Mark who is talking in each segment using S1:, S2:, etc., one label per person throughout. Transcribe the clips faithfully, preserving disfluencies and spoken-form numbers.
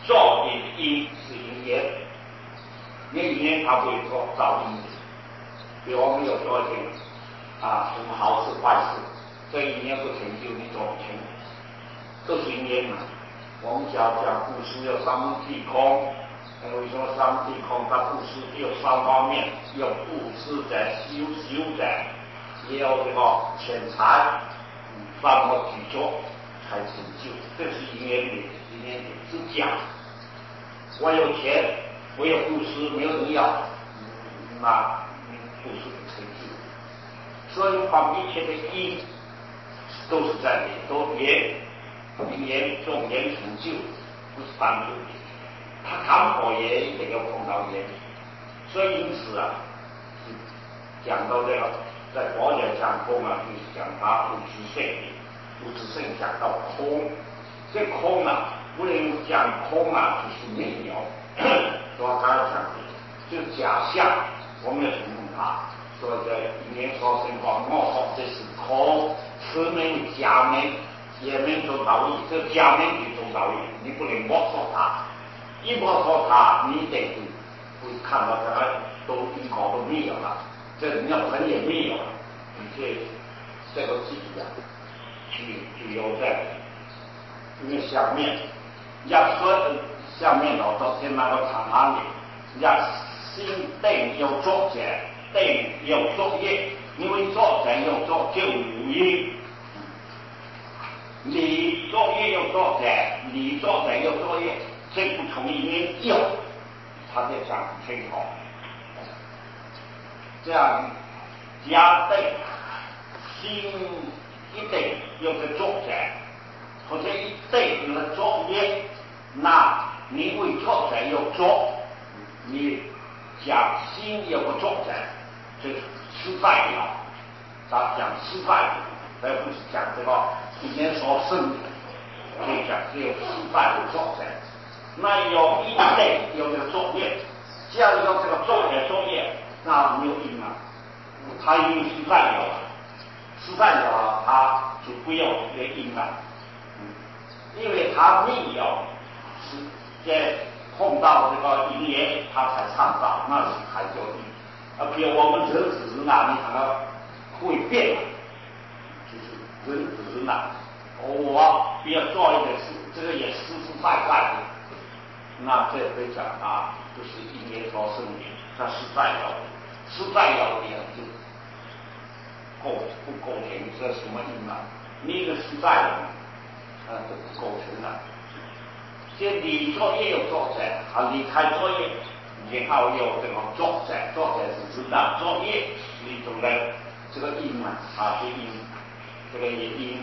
S1: 作因因是因缘，因为因缘它会做造因。比如我们有做一件啊什么好事坏事，这因缘不成就，你做不成，都是因缘嘛。我们讲讲布施有三谛空，为什么三谛空？它布施有三方面，有布施者、修修者，也有这个钱财，三个举足才成就，这是因缘的因缘的之讲。我有钱，我有布施，没有人要，那布施不成就。所以把一切的因都是在里头缘。因缘种缘成就，不是单纯的，他看破也一定要碰到缘，所以因此啊，讲到这个，在佛教讲空啊，就是讲他不知性的，不知性讲到空，这空啊，不能讲空啊，就是没有，说刚才讲的，就是假象，我们要承认它，所以在因缘所生法，我说这是空，此名假名。也没做道义，这假名就做道义，你不能摸索它，一摸索它，你一定会会看到这个都因果都没有了，这人要分也没有了，这这个自己啊，去去有在，因为下面，要说下面老早先那个长安的，要心定要作者，定要作业，因为作者要做就无因。你作业要作者，你作者要作业，这不同因缘有，他在讲清楚。这样加对心一定要个作者，或者一定要作业，那你为作者要做，你讲心有个作者，这是失败了。他讲失败，而不是讲这个。因缘所生的，可以讲只有失败的作者。那有一类有这个作业，只要有这个作业作业，那没有因了，他因为失败了，失败了他就不要这个因了，嗯，因为他没有是在碰到这个因缘，他才创造，那是才叫因。啊，比如我们人只是哪里看到会变。人只是呢，我不要做一件事，这个也失失败败的，那这会讲啊，不是因缘所生的，他失败了，失败了的就构不构成这什么因啊？你一个失败了，啊，就不构成了。这你作业有作者，啊，离开作业，然后有这个作者，作者是指导作业是一种的这个因嘛，啊，这因。这个也因，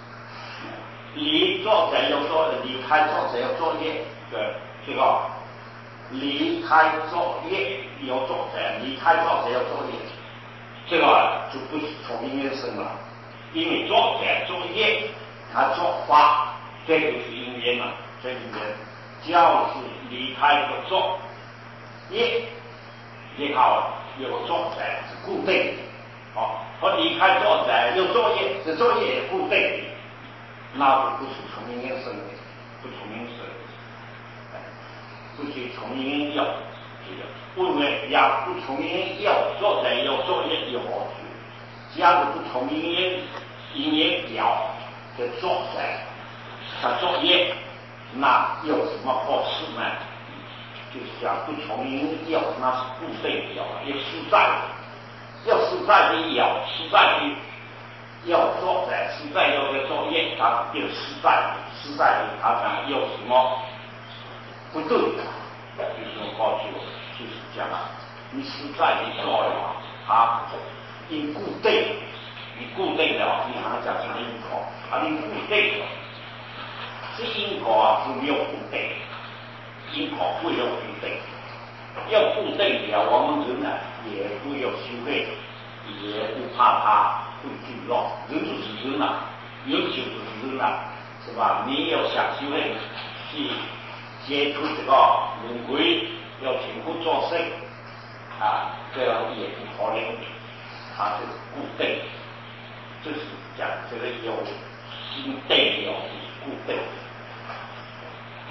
S1: 离作者要做，离开作者要作业的这个离开作业有作者，离开作者要作业，这个就不是从因缘生了，因为作者作业他作法，这个是因缘嘛，这因缘就是离开这个作业，然后有作者是固定的。好，我离开作者有作业，这作业也固定的，那不是从因缘生的，不从因生的，不是从因缘有，因为要不从因缘有，作者有作业有好处，假如不从因缘因缘有的作者他作业，那有什么好处呢？就是讲不从因缘有，那是固定的有，也实在的。要实在的有，实在的要作者，实在要的作业，他有实在的，实在的他讲有什么不对的，有什么好处，就是讲你实在的做了，他因固定，你固定了，你好像讲是因果，啊，你固定了，这因果啊是没有固定，因果不有固定。要固定了，我们人呢也不要修慧，也不怕他会聚乱。人就是人呐，人就是人呐，是吧？你要想修慧，去接触这个轮回，要勤苦做事啊，这样也不可能，它是固定。就是讲这个有心定了是固定。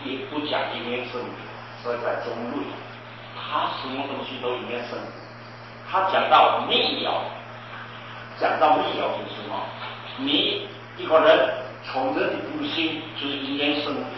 S1: 也不讲因缘生理，所以在中论，他什么东西都因缘生理。他讲到密有，讲到密有就是什么？你一个人从人的无心就是因缘生理。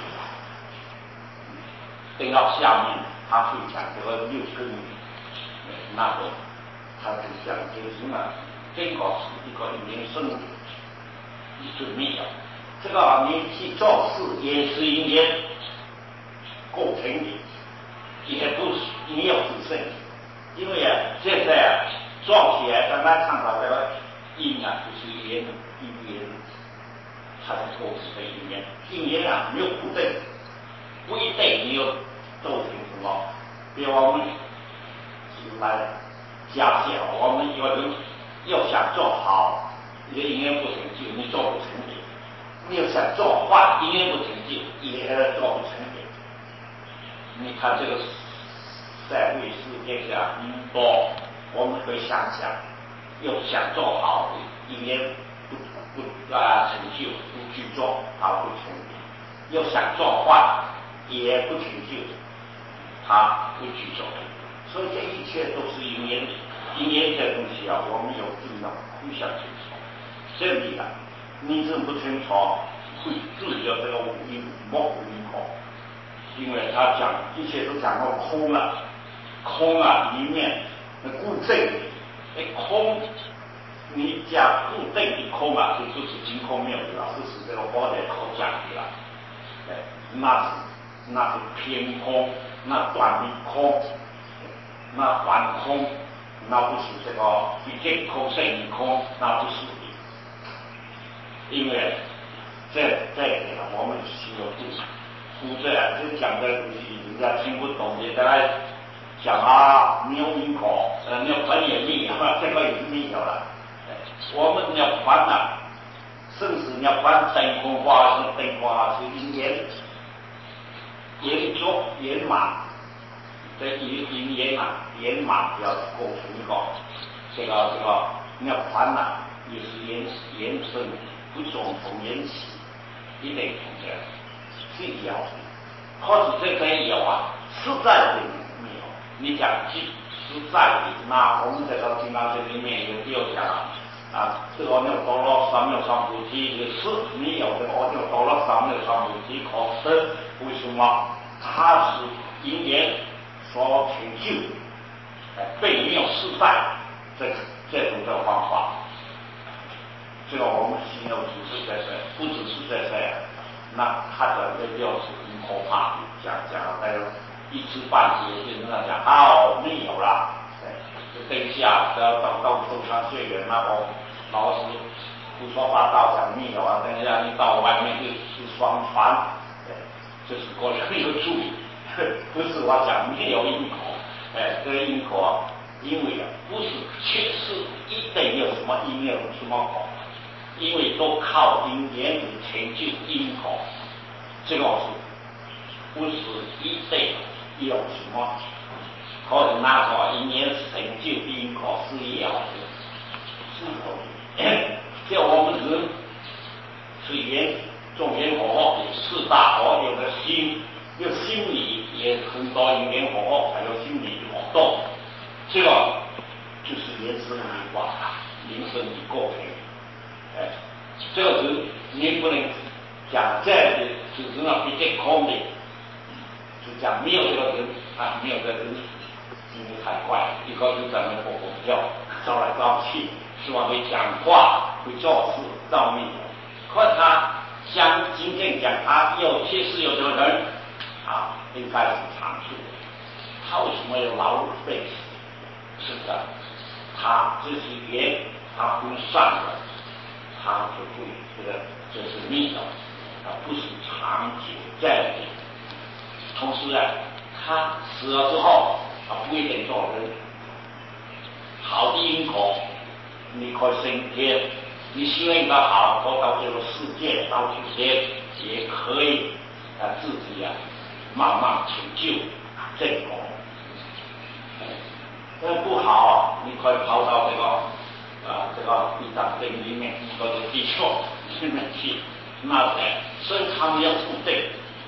S1: 等到下面他会讲这个六根，那个他就讲就是呢，这个是一个因缘生理，就是密有。这个你去做事也是因缘构成的，也不是没有自身。因为啊，现在啊，做起来刚才看到这个因啊，就是因缘因缘，它的构成的因缘，因缘啊没有固定，不一定你有构成什么。比如我们来假设我们一个人要想做好，你的因缘不成就，你做不成的；你要想做坏，因缘不成就，也做不成的。你看这个社会世界上很多，我们可以想想，要想做好的，因缘不不啊成就，不去做，它不成就；要想做坏，也不成就，它不去做。所以这一切都是因缘，因缘这东西啊，我们有定要互相清楚。这里啊，你认不清楚，会自有这个无因莫无因果。因为他讲一切都讲到空了，空啊里面那固定的，哎空，你讲固定的空啊，就就是净空妙有了，这是这个宝典口讲的了，哎，那是那是偏空，那短的空，那短空，那不是这个一见空胜一空，那不是的，因为这这点我们需要注意。否则啊，就讲的东西人家听不懂的，在那讲啊，没有因果，呃，没有分也密有，这个也是密有了。我们要观啊，甚至要观灯空花是灯花是因缘，圆足圆满，这因因圆满圆满要构成一个这个这个你要观啊，也是缘缘生，不总从缘起，一定从这样。是有，或者这边有啊，实在的没有。你讲实实在的，那我们这个《金刚经》里面有就讲啊，这个阿耨多罗三藐三菩提也是没有这个阿耨多罗三藐三菩提，可是为什么它是因缘所成就？哎，并没有实在这这种的方法。这个我们需要只是在这，不只是在这。那他的这就是很可怕，讲讲大概一知半解，就跟他讲好没有了，就等一下要到到中山学院那个老师胡说八道讲没有啊，等一下你到外面就是双传，就是过来没有注意，不是我讲没有因果，哎，这个因果因为啊不是确实一定有什么因有什么果。因为都靠因缘的成就因果，这个是不是一定有什么可以拿个因缘成就因果是有的，是有的。就我们人是缘众缘和合的四大合，有的心，有心理也很多因缘和合，还有心理的活动，这个就是缘生缘化，缘生的构成。哎，这个人你不能讲这样的，只是那比较空的，就讲没有这个人啊，没有这个人，因为太怪，一个是咱们活活跳，招来招去，是吧？会讲话，会做事，造命。可他像今天讲他有确实有这个人啊，应该是常数的。他为什么有劳碌费死？是的，他这是缘，他不善的。他就会这个这是密的，啊，不是长久在的。同时啊，他死了之后，啊不一定做人。好的因果，你可以升天，你修炼的好，或到这个世界到九天，也可以啊自己啊慢慢成就正果。这不好，你可以跑到这个。啊，这个地藏经里面或者地球里面去，那的，所以他们要固定，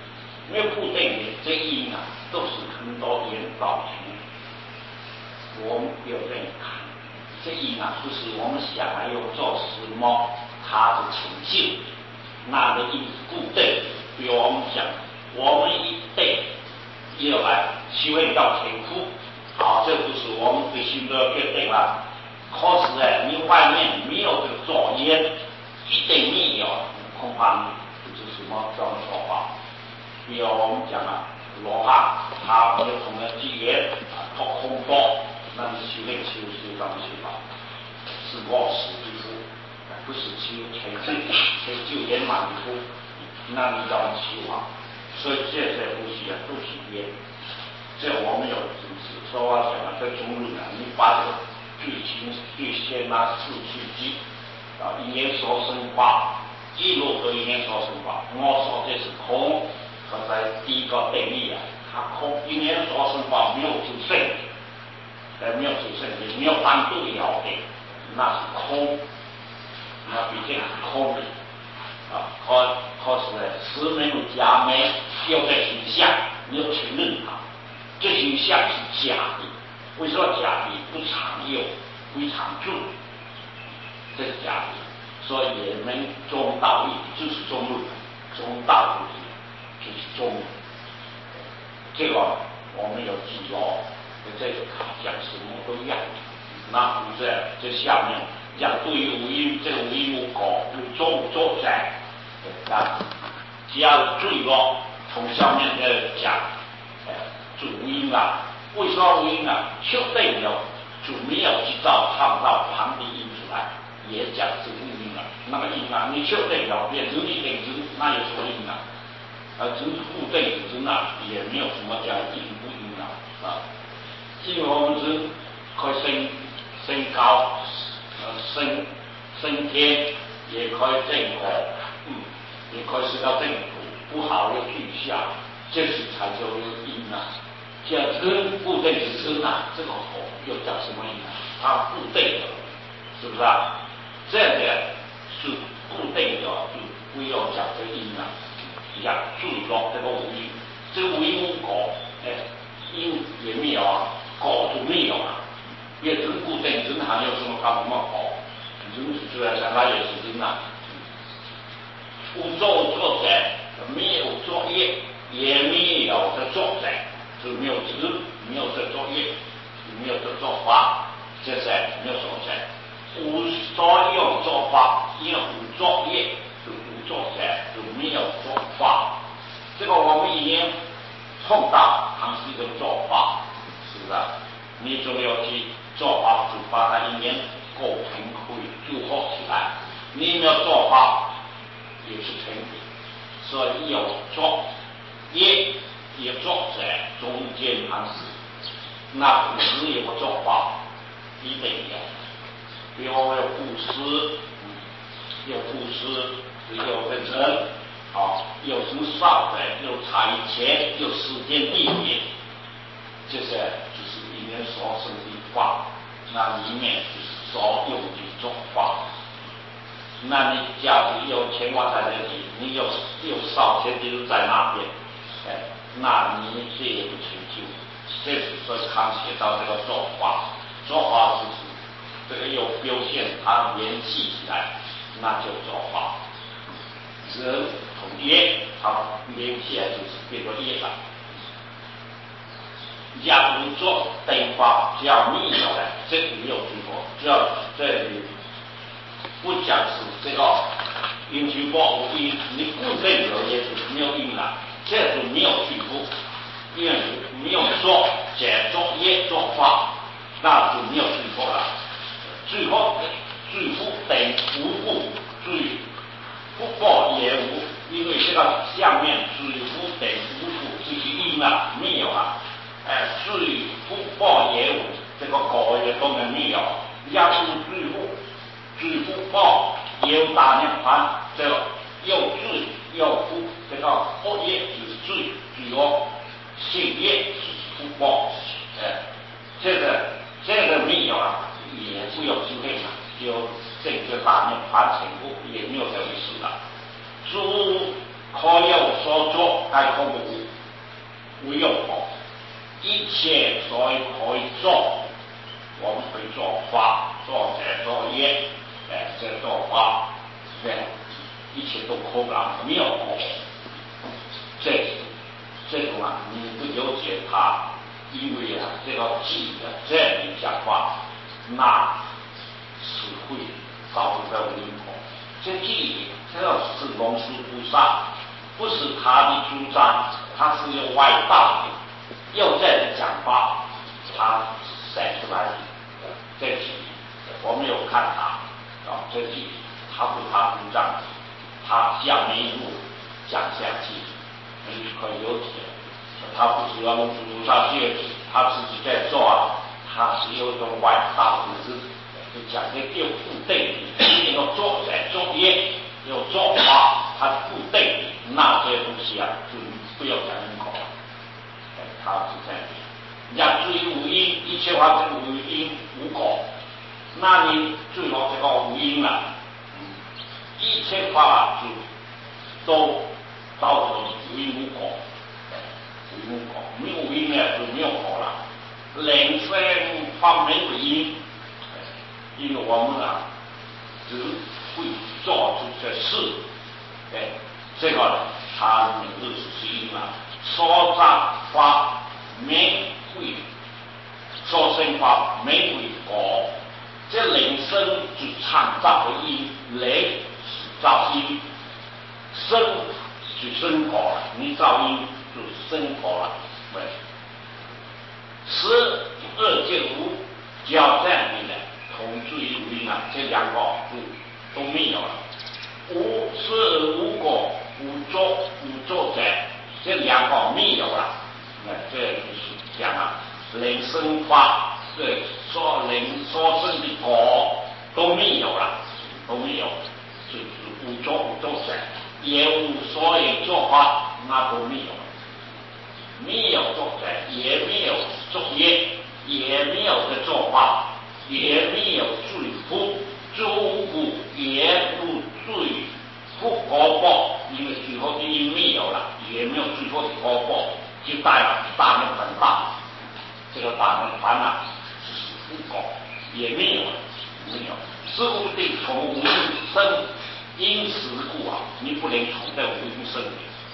S1: 没有固定的这因啊，都是很多原造成。我们有这样看，这因啊，不是我们想来要做什么，它的成就，那个因是固定。比如我们讲，我们一定要来修炼到天赋，好，这不是我们对心都要决定了。可是呢，你外面没有这个作业，一定没有，恐怕不知什么这么说话。比如我们讲啊，罗汉他没有同人机缘啊，托空多，那你修炼修修当修法，是卧死之夫，不是修成就成就圆满的夫，那你怎么修啊？所以这些东西啊都是缘。这我们有知识，说话讲啊，在中日啊，你把这个最清最先拿四句句啊，因缘所生法，一路都因缘所生法。我说这是空，它在第一个定义啊，它空因缘所生法没有出生，呃，没有出生的，没有单独了的，那是空，那毕竟是空的啊。可可是呢，是没有假没有的形象，你要承认它。这形象是假的，为什么假的？不常有，不常住，这是假的。所以也门中道义就是中路，中道就是就是中。这个我们有记牢，这个讲什么都一样。那不是这下面讲对于无因，这个无因无果，有作无作在，啊，只要注意咯，从下面的讲。主因啊，为什么无因啊？确定了就没有去造创造旁的因出来，也讲是无因啊。那个因啊，你确定了变成一定值，那有什么因啊？而只是固定值那也没有什么叫因不因啊啊。因为我们是可以升升高，呃升升天，也可以正果，嗯，也可以升到正果，不好又退下，这是才叫有因啊。叫真固定之身啊，这个火又叫什么因啊？它固定的，是不是啊？这样的是固定的，就不要讲这因啊，要注意到这个无因，这个无因无果，哎，因也没有啊，果就没有啊。也真固定，真还有什么搞什么果？真是出来上它也是真啊。无作作者，没有作业，也没有的作者。就没有知，没有这作业，没有这做法，这是没有所在。无所有做法，因为无作业就无作在，就没有做法。这个我们已经碰到，它是一种做法，是不是？你就要去做法，就把它一年构成可以组合起来。你没有做法，也是成品。所以有作业。也作者中间还是那古时有个做法，一定有，比如有古诗，有古诗，有个人，啊，有什么少的，有财钱，有时间地点，这些就是里面所生的法，那里面就是所有的做法。那你假如有钱我在这里，你有有少钱就是在那边，哎。那你这也不成就，这是说看写到这个做法，做法就是这个有表现，它联系起来，那就做法。人同业，它联系起来就是变作业了。假如做等法，只要密有的，这里没有最后，只要这里不讲是这个因循果无因，你固定有也就是没有因了。这是没有具足，因为没有做解作业做法，那就没有具足了。最后最后等无故，最不报也无，因为这个下面最后等无故这些因啊没有啊，哎，最不报也无，这个果也都没有。要是最后最不报也有大量还这个又最又不。这个恶业就是罪，罪恶；性业是福报。哎，这个这个没有啊，也不有机会嘛，就这个大面盘成功也没有这回事了。诸可有所作，该可无，无有过。一切所以可以做，我们可以做法，做这作业，哎，这做法，这一切都可能没有过。这这种啊，你不了解它，因为啊，这个记的这样讲话，那是会造成的因果。这记忆，这个是龙树菩萨，不是他的主张，他是有外道的。又这样讲法，他写出来的这题，我没有看他啊，这题他不他主张，他讲一路讲下去，你可以有解。他不是要龙树菩萨学，他自己在做啊，他是有一种外道的，就讲这又不对，一定要做在作业，要做法，他不对，那这些东西啊，就不要讲因果。他是这样的，人家追无因，一切法是无因无果，那你追到这个无因了，一切法就都造成无因无果，无因无果，没有因呢就没有果了。人生法没有因，因为我们啊只会做出这事，哎，这个他每日是因啊。所造法没会，所生法没会果，这人生就创造的因，人是造因，生就生果了，你造因就生果了，对。十二界无，只要这样的呢，同住于无因啊，这两个就都没有了。无是无果，无作无作者。这两个没有了，那这就是讲啊，人生法对所人所生的果都没有了，都没有，就是无作无作者，也无所以做法，那都没有，没有作者，也没有作业，也没有的做法，也没有罪福，诸苦也不罪福果报，因为最后的因没有了。也没有最后的果报，就带了大门很大，这个大门烦恼是无果，也没有，没有。是无定从无因生，因时故啊，你不能从这无因生的，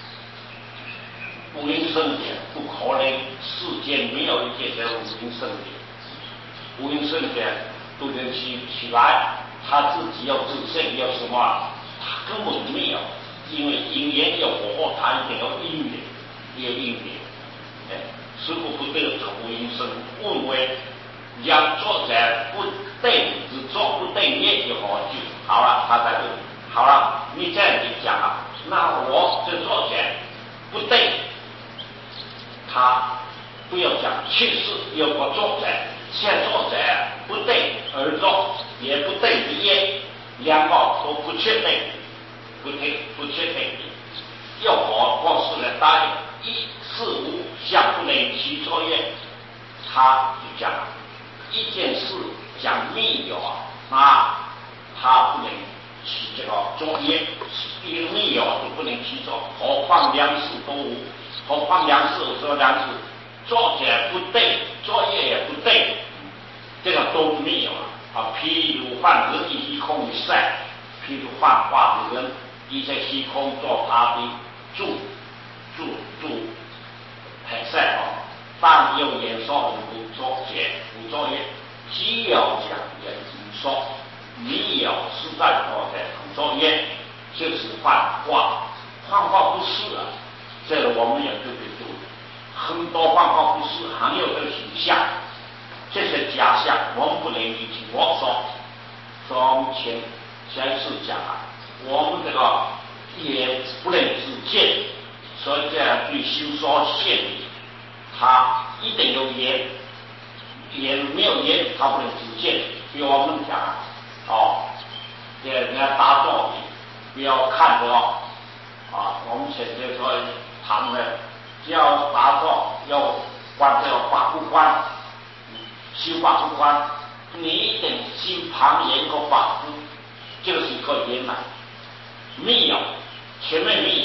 S1: 无因生的不可能，世间没有一件叫无因生的，无因生的都能起起来，他自己要自身要什么，他根本没有。因为因缘有果，它一定有因缘，有因缘。哎，师父不对从无因生，问为要做在不对，只做不对业就好就好了，他才对。好了，你这样子讲了，那我这做在不对，他不要讲去世，有个做在，先做在不对而做，也不对的业，两个都不确定。不听不确定，要我或是来答应一事无相不能起作业，他就讲一件事讲没有啊，那他不能起这个作业，因为没有就不能起作，何况两事都无，何况两事说两事做者不对，作业也不对，这个都没有了啊。譬如幻之一空一晒，譬如幻化的人。一切虚空做他的住住住很善哦，但有言说不作业不作业，只有讲言说，没有实在做的不作业，就是幻化，幻化不是啊，这个我们也特别注意，很多幻化不是，还有这个形象，这些假象我们不能一起我说，说我们前前次讲啊。我们这个也不能自见，所以这样对修说限理，他一定有言，言没有言，他不能自见。比如我们讲哦，给人家打坐的，不要看着啊，我们现在说谈的，要打坐要观这个法不观，修法不观，你一定修旁言和法不，就是一个圆满。没有，前面没有，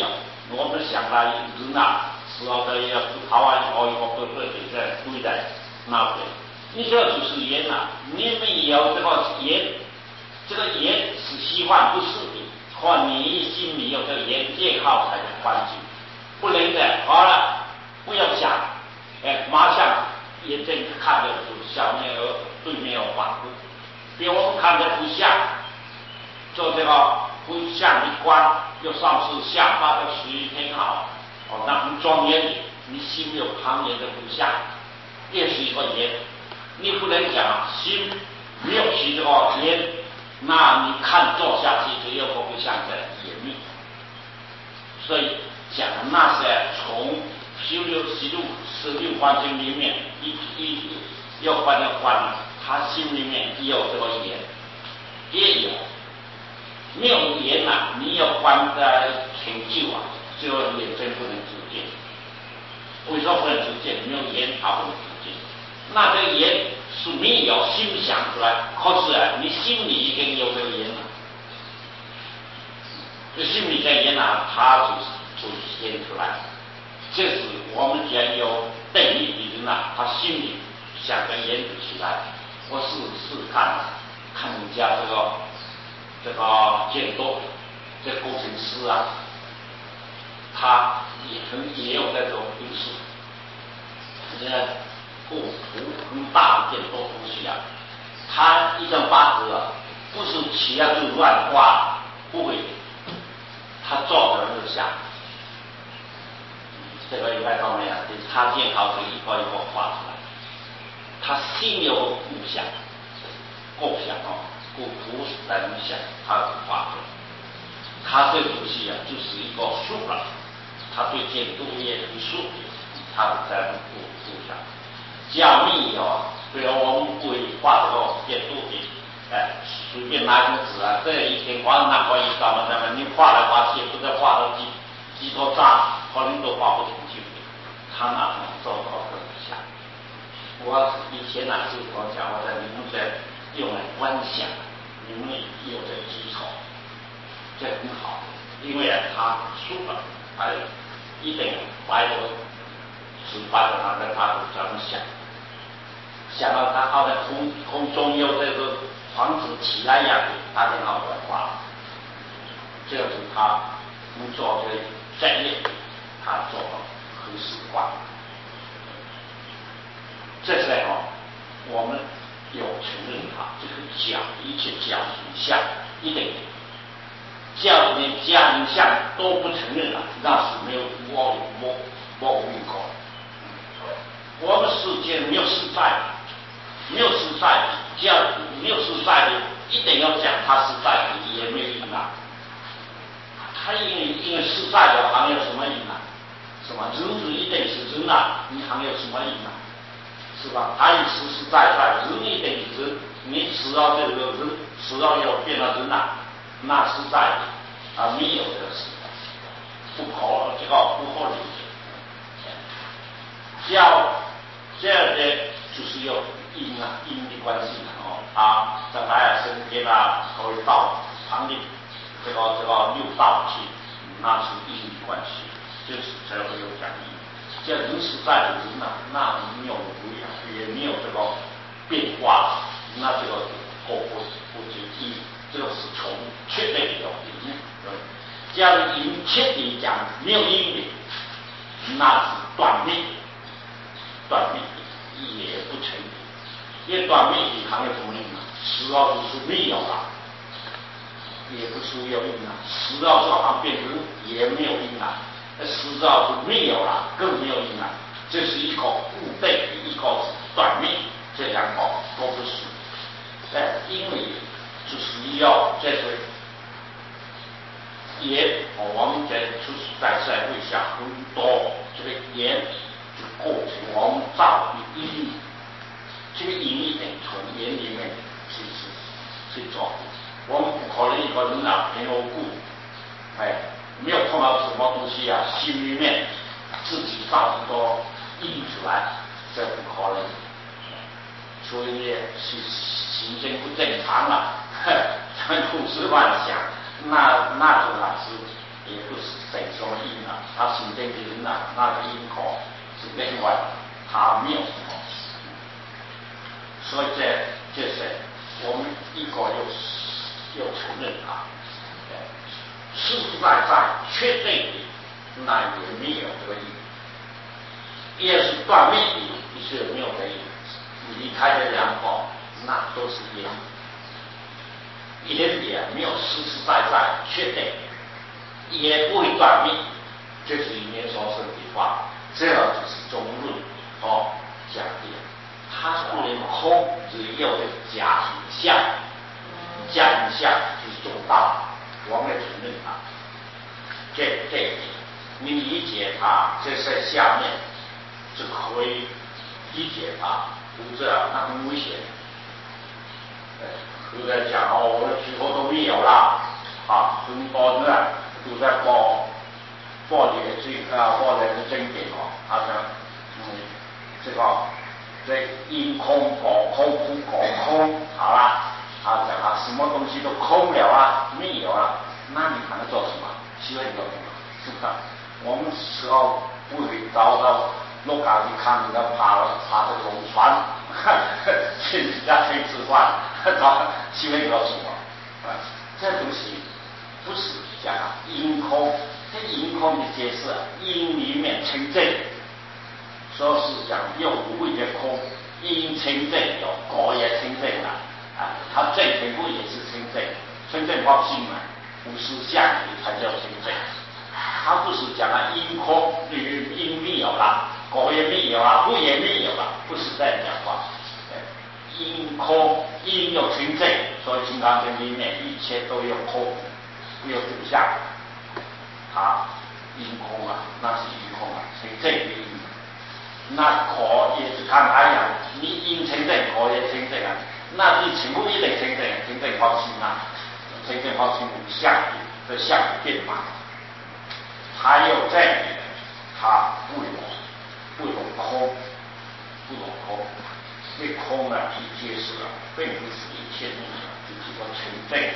S1: 我们想来人啊，时候的要跑完以后，以后对对对在对待那边，你这就是盐啊，你没有这个盐，这个盐是稀饭不是的，或你心里有这个盐，健康才能环境，不能的，好了，不要想，哎，马上眼睛看着就小面额对面有反顾，比我们看着不像，做这个不像的官，又上是下巴的属于挺好，哦，那很庄严的，你心有旁人的不像，也是一个盐，你不能讲心没有起这个盐，那你看做下去就又不像在严密，所以讲那些从十六十六十六环境里面一一要换要换，他心里面也有这个盐，也有。没有盐啊，你要换的成就啊，就眼睛不能直见。为什么不能直见？没有盐，它不能直见。那这个盐是没有心想出来，可是啊，你心里已经有这个盐了。这心里的盐啊，它就是就显出来。这是我们讲有定力的人啊，他心里想跟盐起来。我试试看，看人家这个。这个建筑，这工程师啊，他也很也有这种因素。这构图很大的建筑东西啊，他一张八字啊，不是起来就乱画，不会，他照着就想。这个应该方面啊，他建好就一个一个画出来，他心有构想，构想哦。不不来影响他的画作，他这东西啊就是一个术了，他对建筑业很熟悉，他在不不想。加密哦，比如我们不会画这个建筑的，哎，随便拿一个纸啊，这一天画那画一张嘛，对吧？你画来画去，不知道画到几几多张，可能都画不清楚的。他那种做到很像。我以前呢就我讲，我在你们这用来观想。你们有这个基础，这很好，因为啊，他输了，他一定白头是白头，他在他这么想，想到他好在空空中有这个房子起来一样的，他就好的话，这是他能做的专业，他做很实话。这时候我们。有承认他这个讲一切讲形象一定讲连家庭相都不承认了，那是没有我我我无可。我们世界没有实在，没有实在，讲没有实在的，一定要讲他实在的也没有用啊。他因为因为实在的还有什么用啊？什么人是一定是人啊，你还有什么用啊？是吧？他也实实在在，人一定是人，你只要这个人，只要要变了人呐，那实在的啊，没有这个事，不可这个不可理解。教这样的就是要因啊因的关系哦，啊，将来啊升天啊，可以到旁的这个这个六道去，那是因的关系，就是才会有讲义。这人实在的人呐、啊，那没有不一样，也没有这个变化，那这个不不不就一，这个是从确定的因，对。这样的因确定讲没有因的，那是断灭，断灭也不成立，因为断灭的还有什么因啊？十二就是没有了，也不是有因啊，十二就好像变成也没有因啊。实照是没有了，更没有因了。这是一个固定，一个是断灭，这两个都不是。哎，因为就是要这是也，我们在就是在社会上很多这个言就构成我们造的因，这个因一定从言里面去去去做。我们不可能一个人啊平无故，哎。没有碰到什么东西啊，心里面自己造很多因出来，这不可能。所以呢，是心性不正常了，咱胡思乱想，那那种啊是也不是谁说因啊，他行政的人啊，那个因果是另外，他没有什么。所以这这是我们一个又又承认啊，实实在在确定的，那也没有这个因，也是断灭的，也是没有这个因，离开的两个，那都是因，因也没有实实在在确定，也不会断灭，这是里面所说的话，这就是中论哦讲的。它不能空，只有的假形象，假形象就是中道，我们要承认它。这这一点，你理解它，这在下面就可以理解它，不这样那很危险。都在讲哦，我的几乎都没有啦，啊，很多人都在报报你的经啊，报你的经典哦，好像嗯这个。这因空果空不果空，好了，他讲啊，什么东西都空了啊，没有了，那你还能做什么？需要你做什么？是不是？我们时候不会找到洛港去看人家爬爬这个龙船，去人家去吃饭，找需要你做什么？啊，这东西不是讲因空，这因空的解释，因里面成正。说是讲用无谓的空，因清正有果也清正了啊，它正全部也是清正，清正法性嘛，无实相的才叫清正。它不是讲啊因空，因没有了，果也没有了，不也没有了，不是这样讲话。因空因有清正，所以《金刚经》里面一切都有空，没有主相。它因空啊，那是因空啊，清正的因。那果也是看他样，你因成正，果也成正啊。那你全部一定成正，成正好清啊，成正好清无相的，这相变嘛。还有这里，它不容不容空，不容空。这空啊，是解释了，并不是一切东西只是个成正。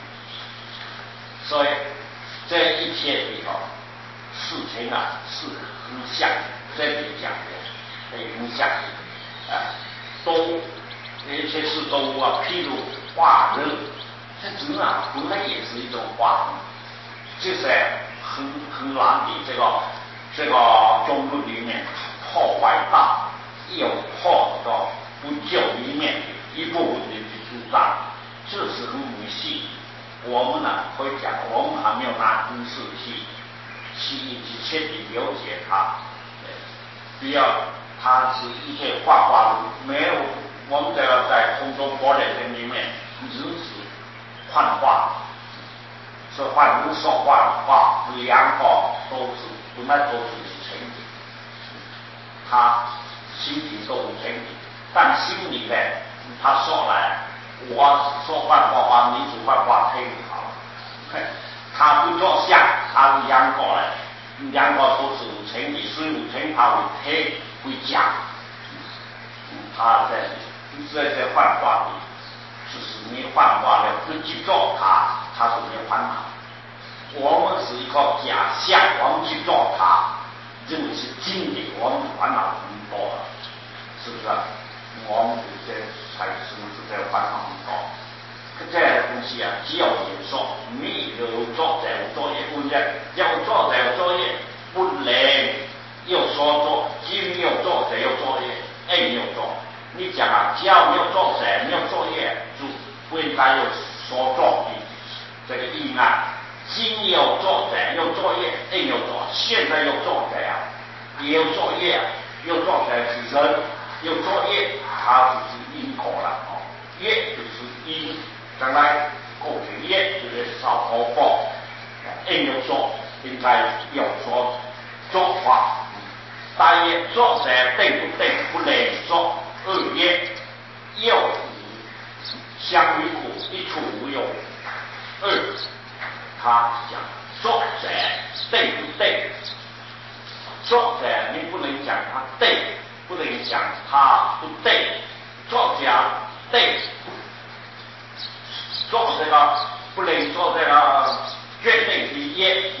S1: 所以这一切里头事情啊，是很像这里讲的。影响啊，动物，而且是动物啊，譬如化人，这人啊，本来也是一种化人，就是很很难的这个这个中论里面破坏大，又破到不救里面的一部分的主张，这是很迷信。我们呢会讲，我们还没有拿公式去去去彻底了解它，比较。它是一切幻化的，没有我们这个在空中波列人里面，只是幻化，是幻无所幻化，两个都是本来都是成的，他心体都不成的，但心里呢，他说来，我说幻化化，你是幻化配好了，他不做相，他是两个来，两个都是无成的，所以无成他会配。会讲，他在在在幻化里，就是你幻化了不去做它，它是没有烦恼。我们是一个假象，我们去做它，认为是真的，我们烦恼很多了，是不是？我们这才是不是在烦恼很多？这样东西啊，只要有说，没有做才有作业，不能要做才有作业，不能。又说做，既没有做谁有作业，A没有做。你讲啊，只要没有做谁没有作业，就不应该有说作的这个意案。今有作谁有作业 ，A 有做，现在有作谁啊，也有作业，有作谁是人，有作业，它就是因果了哦。业就是因，将来过去业就是少果报。A 有做，应该有说做法。大业做者对不对？不能做。二业又相于苦，一处无有。二，他讲作者对不对？作者你不能讲他对，不能讲他不对。作者对，做这个不能做这个决定的业，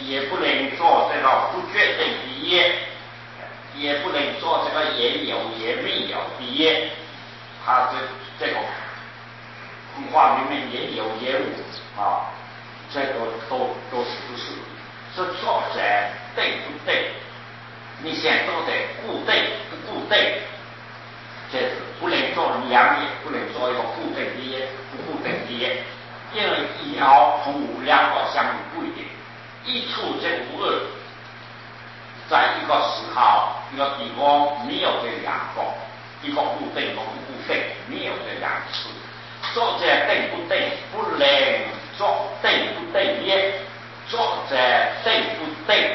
S1: 也不能做这个不确定的业，也不能做这个也有也没有的业。它这这个空话里面也有也无啊，这个都都是不是？是作者对不对？你想做的固定不固定？这是不能做两业，不能做一个固定的业，不固定的业，因为一爻同五两个相互不一定，一处这五二，在一个时候一个地方没有这两个，一个固定一个不固定，没有这两次。作者定不定，不能做定不定业，作者定不定，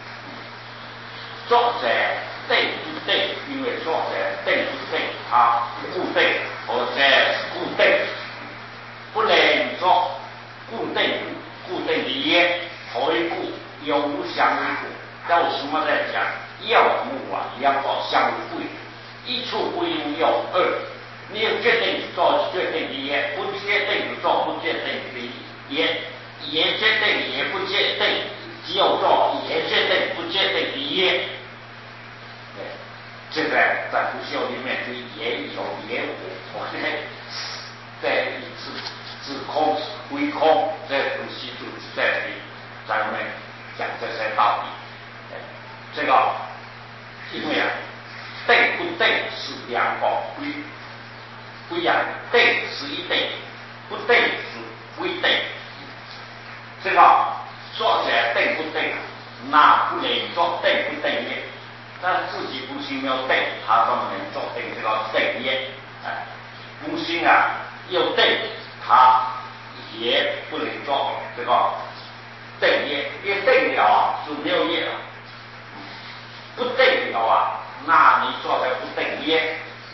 S1: 作者定不定，因为作者定不定，它不固定，或者是固定，不能做固定固定的业，何以故？有无相为故。在为什么在讲有无啊？两个相互不一，一处不一有二。你决定做决定的业，不决定做不决定的业，也决定也不决定，只有做也决定不决定的业。对，这个在不朽里面就也有也无，我呢在自自空归空这东西就是在这里，咱们讲这些道理。这个因为啊，对不对是两个归。不一样，对是一对，不对是不一对。这个作者对不对？那不能做对不对业，但自己不信要对，他怎么能做对这个对业？哎，不信啊，要对，他也不能做这个对业，因为对了就没有业了，不对了啊，那你做的不对业。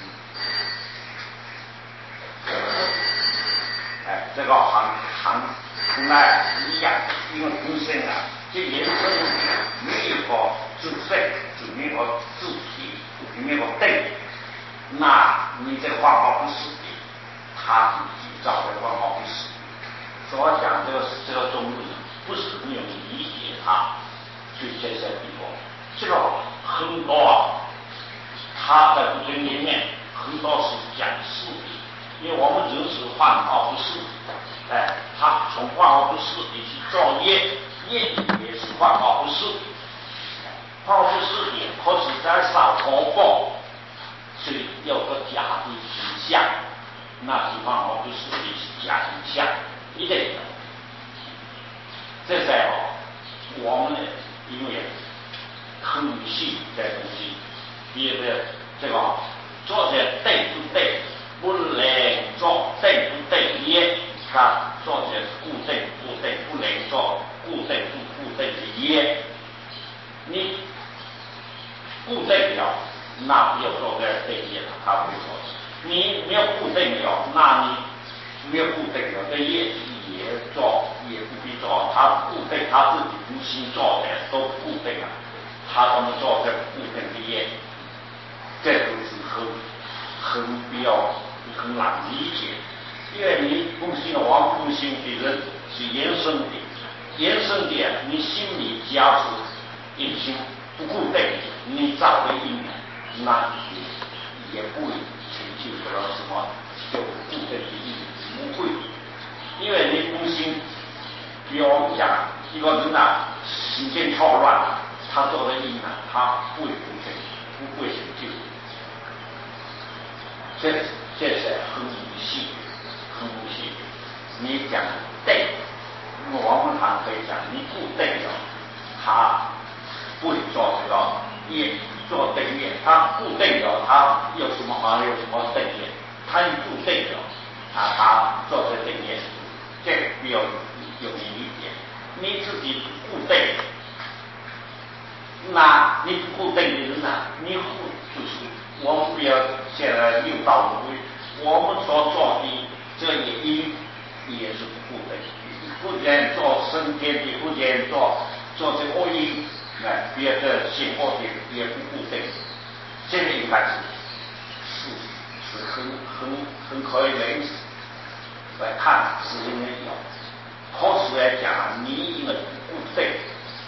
S1: 哎，这个行行从来一样，因为本身啊，这人生没有个自身，就没有个自体，没有个对，那你这个方法不是的，他自己找的方法不是的。所以我讲这个这个中医不是很容易理解它，就这些地方，这个很多啊，他在不经里面很多是讲事的。因为我们人是换化不是，哎，他从换化不是你去造业，业也是换化不是，换化不是也可是在少头部，所以有个假的形象，那是换化不是的是假形象，一定的。这时候我们呢，因为很迷信这东西，第二个这个作者对不对？不能做对不对业，他做的是固定固定，不能做固定不固定的业。你固定了，那不要做这对业了，他不做。你没有固定了，那你没有固定了的业也做，也不必做。他固定他自己无心做的都固定了，他怎么做这固定的业？这都是很很必要。很难理解，因为你不信王不信的人是延伸的，延伸的你心里假设已经不固定，你找的因缘，那就是也不会成就得了什么就固定的因缘，不会，因为你不信，比如我们讲一个人啊，心间错乱了，他做的因啊，他不会固定，不会成就。这这是很迷信，很迷信。你讲对，我们还可以讲你固定了，他不会做这个业，做对业，他固定了，他有什么好有什么对业，他一固定了，啊，他做这对业，这个比较有理解。你自己不固定，那你不固定的人呢、啊，你就是。我们不要现在六道轮回，我们所做的这也因也是不固定，不见做升天的，不见做做这恶因，哎，别的行恶的也不固定，这个应该是是是很很很可以来来看，是因为有。可是来讲，你因为不固定，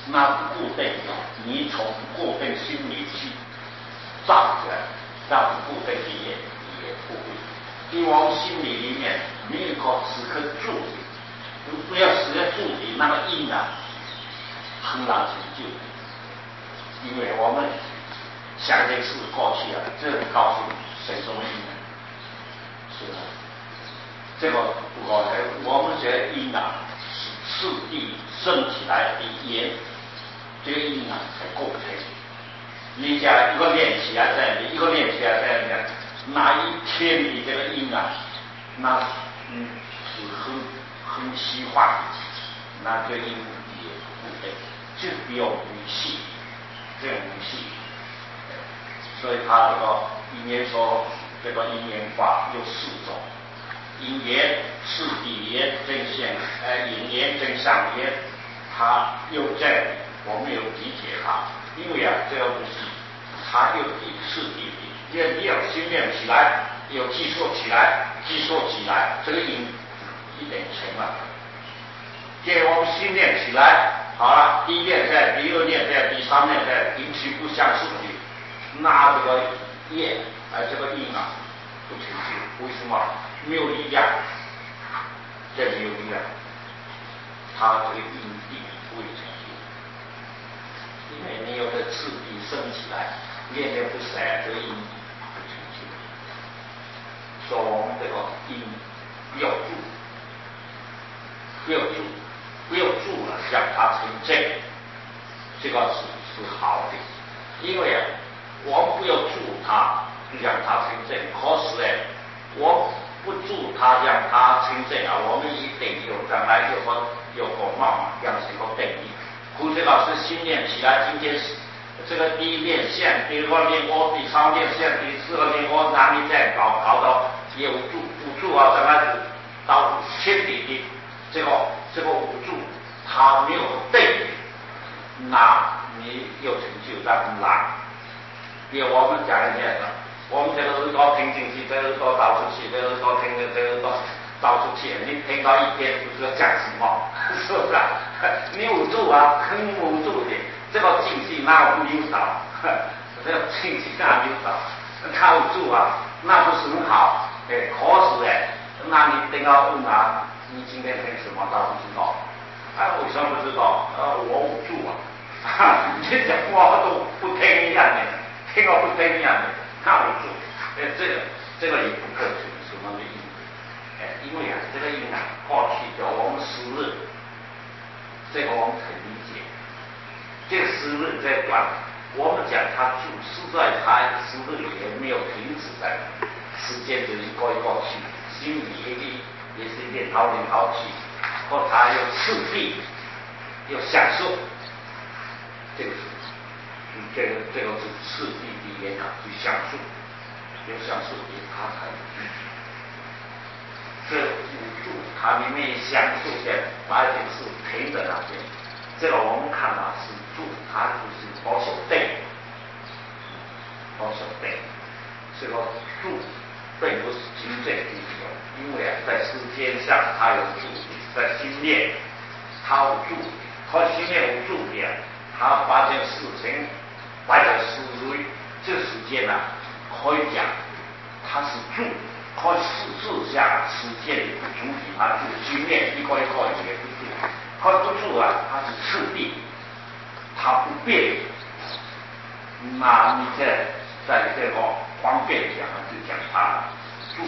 S1: 那不固定，你从不固定心里去造出来，那不固定的也也不会。因为我们心里里面没有一个时刻住的，不要时刻住的那个因啊，很难成就。因为我们想这事过去啊，这告诉谁说因啊？是吧？这个不过我们觉得因啊，是次第升起来的因，这个因啊才构成。你讲一个练起来在你，一个练起来在你，那一天的这个因啊，那嗯是很很虚幻，那这个因也不对，就比较无系，这种无系。所以他这个因缘说，这个因缘法有四种。因缘、次第缘、正现，呃，因缘、正相缘，它有在我们有理解它，因为啊，这个东西它有第次第的，因为你要训练起来，有技术起来，技术起来，这个因一点成了。给我们训练起来，好了，第一练在，第二练在，第三练在，因其不相顺的，那这个业，呃，这个因啊，不成就，为什么？没有力量，这没有力量，他这个因地不会成就，因为你有的次第升起来，练练不起来，这个因不成就。所以我们这个因要住，不要住，不要住了，让它成正，这个是是好的，因为啊，我们不要住它，让它成正，可是呢，我不住它，让它成正啊！我们一定有将来有个有个梦，养成个定力。胡水老师训练起来，今天这个第一练线，第二个练窝，第三练线，第四个练窝，哪里再搞搞到有住不住啊？将来到彻底的这个这个无助，它没有定，那你有成就，但很难。比如我们讲一下。我们这个耳朵听进去，这个耳朵倒出去，这个耳朵听着，这个耳朵倒出去，你听到一边不知道讲什么，是不是啊？你捂住啊，很捂住的，这个进去哪有扭倒？这个进去哪扭倒？靠住啊，那不是很好？哎，可是哎，那你听到问啊，你今天听什么？他不知道。啊，为什么不知道？呃，我捂住啊，你讲话都不听一样的，听我不听一样的。靠住，哎，这个这个也不构成什么的因，哎，因为啊，这个因啊，过去叫我们时日，这个我们可以理解。这个时日在断，我们讲它住是在它时日也没有停止在，时间就是过一过去，心里也也是练好练好去，或它有次第，有享受，这个是。这个这个是次第的也讲去享受，有享受的他才有居住。这五住它里面享受的白天是平的那边，这个我们看啊是住，它就是保守定，保守定。这个住并不是真正的有，因为啊在时间上它有住的，在心念它有住的，它心念有住的，它发现事情。或者是这时间呢、啊，可以讲它是住，可事实上时间不足以它住经验一个一个也不住，它不住啊，它是次第，它不变。那你在在这个方便讲就讲它住，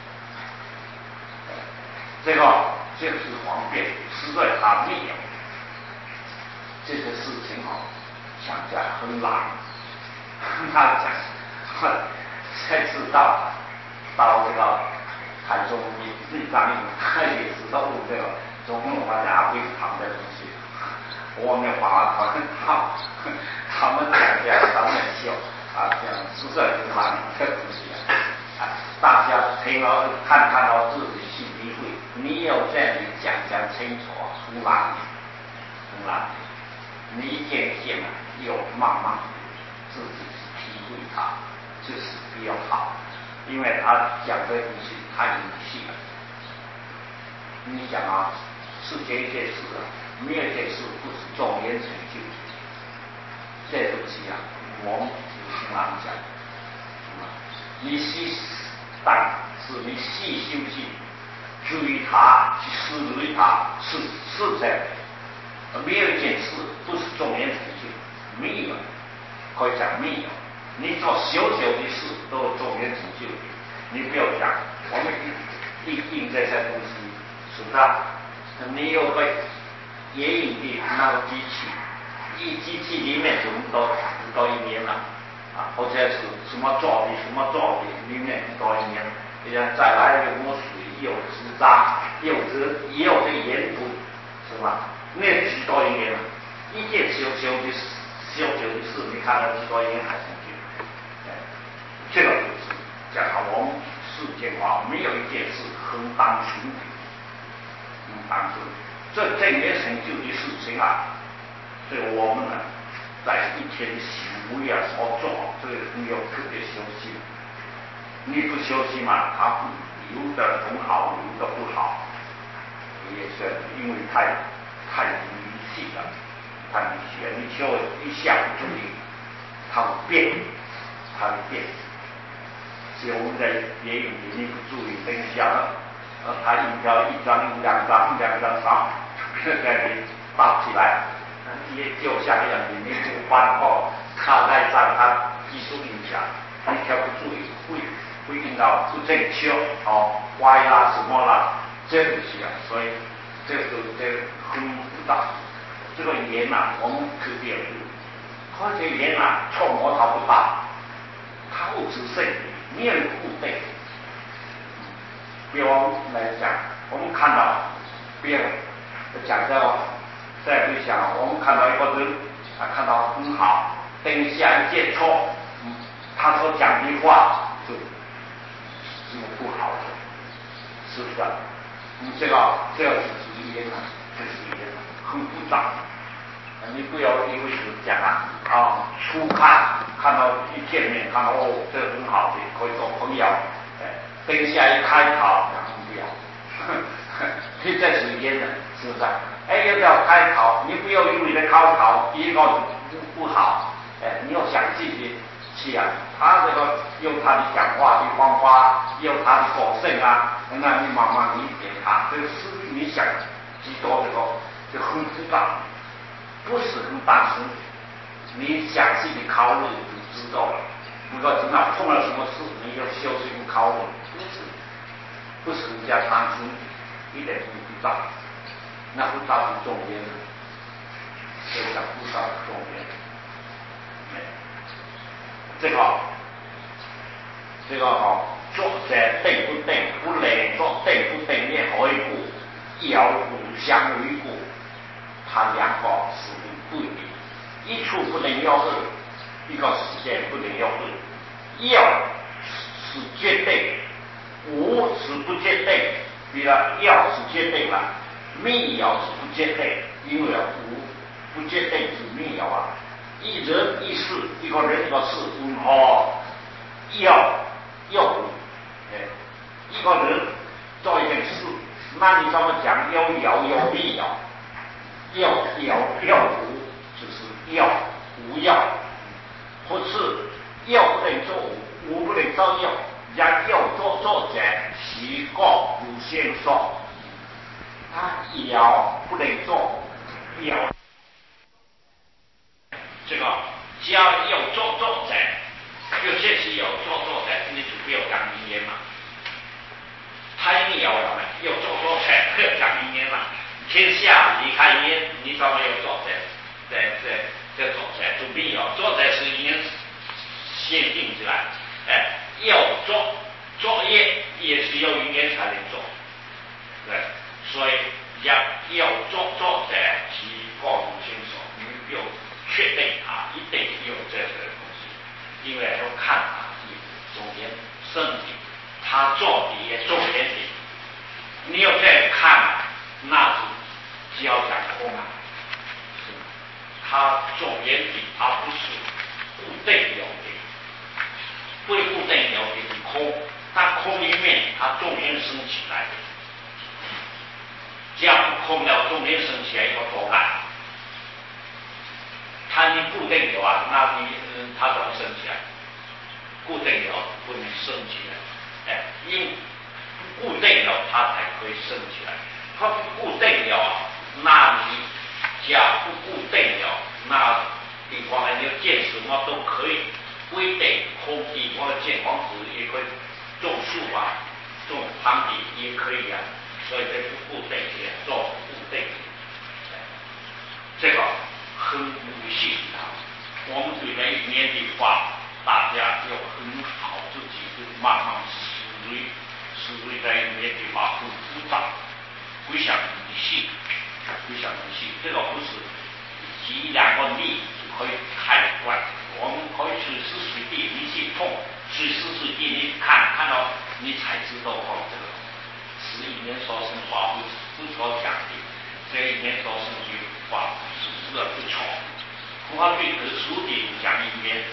S1: 这个这个是方便，实在它没有这个事情啊。想讲很难，他讲，才知道到这个台中的地方，他也知道这个中国大家会谈的东西，我们华团他他们讲讲他们笑啊，讲实在是难的东西啊，大家听了看看到自己去体会，你要这样讲讲清楚，很难的，很难的，你一天一天啊。有慢慢自己体会它，这是比较好，因为他讲的东西太明细了。你讲啊，世间一些事啊， 没有一件事不是总言成就。这东西啊，我们经常讲，你细但是你细修去注意它，去思虑它，是是这样的。没有一件事不是总言成就，没有，可以讲没有。你做小小的事都有总言成就的，你不要讲，我们一定这些东西，是不是啊？你有个野营的那个机器，一机器里面怎么多多一年了啊？或者是什么做的什么做的里面多一年，人家再来有墨水，有纸张，有纸，也有这盐土，是吧？那几多一年了，一件小小的小小的事，你看到几多一年还成就？哎，这个就是讲我们世间话，没有一件事很单纯的。当时，这正业成就的事情啊，对我们呢，在一天的行为啊所做，这个没有特别休息。你不休息嘛，它有的很好，有的不好，也是因为太太迷信了，太迷信了。你稍微一下不注意，它会变，它会变。所以我们在野营里，你不注意，等一下呢。呃，他一条一张两张两张张，给你搭起来，也就像样子，你不翻过，卡在上，它技术影响，你调不注意，会会引到不正确，哦，歪啦什么啦，这东西啊，所以这个这个很复杂。这个盐呐、啊，我们特别有，而且盐呐、啊，触摸它不大，它物质性没有固定。比方来讲，我们看到别人讲到在对象，我们看到一个人啊，看到很好，等下一件错，嗯，他所讲的话就这么不好的，是不是啊？你这个这个是属于呢，这是属于很复杂。你不要因为是讲啊啊，初看看到一见面看到哦，这个很好的，可以做朋友，哎。等下一开考，然后不要，你这是烟的，是不是？哎，要不要开考？你不要因为在考考一个不不好，哎，你要想自己去啊。他这个有他的讲话的方法，有他的个性啊，那你慢慢理解他。这个事你想几多这个就很复杂，不是很单纯。你详细的考虑就知道了。如果真的碰了什么事，你要修这个考虑。不是，不是人家单纯，一点不复杂，那复杂是重点的，这叫复杂的重点。这个，这个哈，作者对不对？不能做对不对？也可以顾，要互相维护，它两个是不对的，一处不能要二，一个时间不能要二，要是绝对。无是不绝对，比如要是绝对了，没有是不绝对，因为无不绝对是没有啊。一人一事，一个人一个事，嗯哦，要要无，哎，一个人做一件事，那你怎么讲？要有有没有？要有要无，就是要无要，或是要不能做无，无不能做要。人要做作者，其过如先说，他要不能做，要这个只要要做作者，有些是有做作者，你就不要讲语言嘛。他一定要了嘛，要做作者，不要讲语言嘛。天下离开言，你怎么要作者？这这这作者就没有，作者是已经限定起来，哎。要做作业也是有语言才能做，对，所以要要做作者其过如先说，你不要确定啊，一定有这个东西，因为要看啊，中间身体他做的也重点的，你要这样看，那是只要讲空啊，是他重点的，而不是固定有的。不固定有的是空，但空里面它重点升起来的， 只要不空了，中间升起来一个多感，它你固定了啊，那你嗯它怎么升起来？固定了不能升起来，哎，因不固定了它才可以升起来。它不固定了，那你只要不固定了，那地方呢，你建什么都可以，规定空地方的建房子也可以种树啊，种房地也可以啊，所以这不固定也做不固定，这个很无信啊。我们对这一年的话，大家要很好自己就慢慢思维，思维这一年的话很复杂，不像迷信，不像迷信，这个不是举两个例子可以太怪。我们可以随时随地你去碰，随时随地你看，看到你才知道哦，这个是一年所生话不不所讲的，这一年所生的话是是不错。佛法最特殊的讲一年，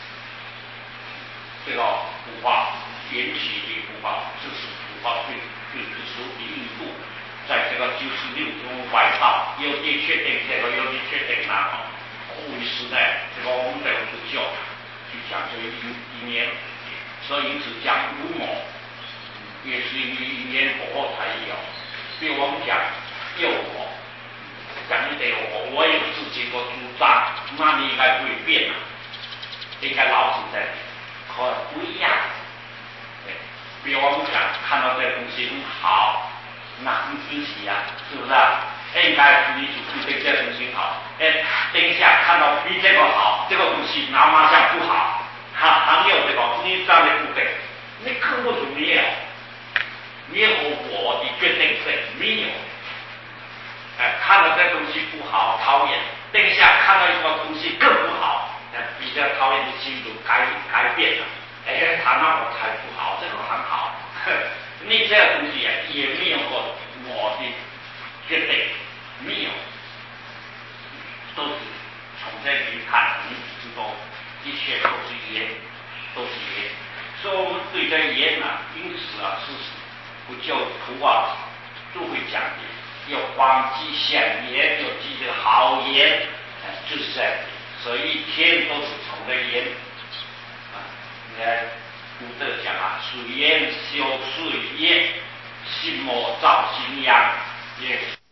S1: 这个佛法缘起的佛法，这是佛法最最特殊的印度。在这个九十六种外道，有的确定这个，有的确定那个。护理时代，这个我们在佛教去讲这个一一年，所以因此讲五毛，也是因为一年过后才有。比如我们讲幼我，讲一点我，我有自己的主张，那你应该不会变啊，应该老子在，和不一样。比如我们讲看到这个东西很好。那很惊喜呀，是不是啊？应该是你主顾对这个东西好，哎，等一下看到比这个好，这个东西那马上不好，还还有这个你这样的不对，你更不重要，你和我的决定是没有，哎，看到这东西不好讨厌，等一下看到一个东西更不好，哎，比较讨厌的心就改改变了，哎，他那我才不好，这个很好。你这个东西也没有过我的决定，没有，都是从这里看，你知道一切都是缘，都是缘。所以我们对这缘呢，因此啊，是不教徒啊都会讲的，要广积善缘，要积这个好缘，就是这样。所以一天都是从这缘啊，你看。古德讲啊，水淹修水淹，心魔造心殃，也。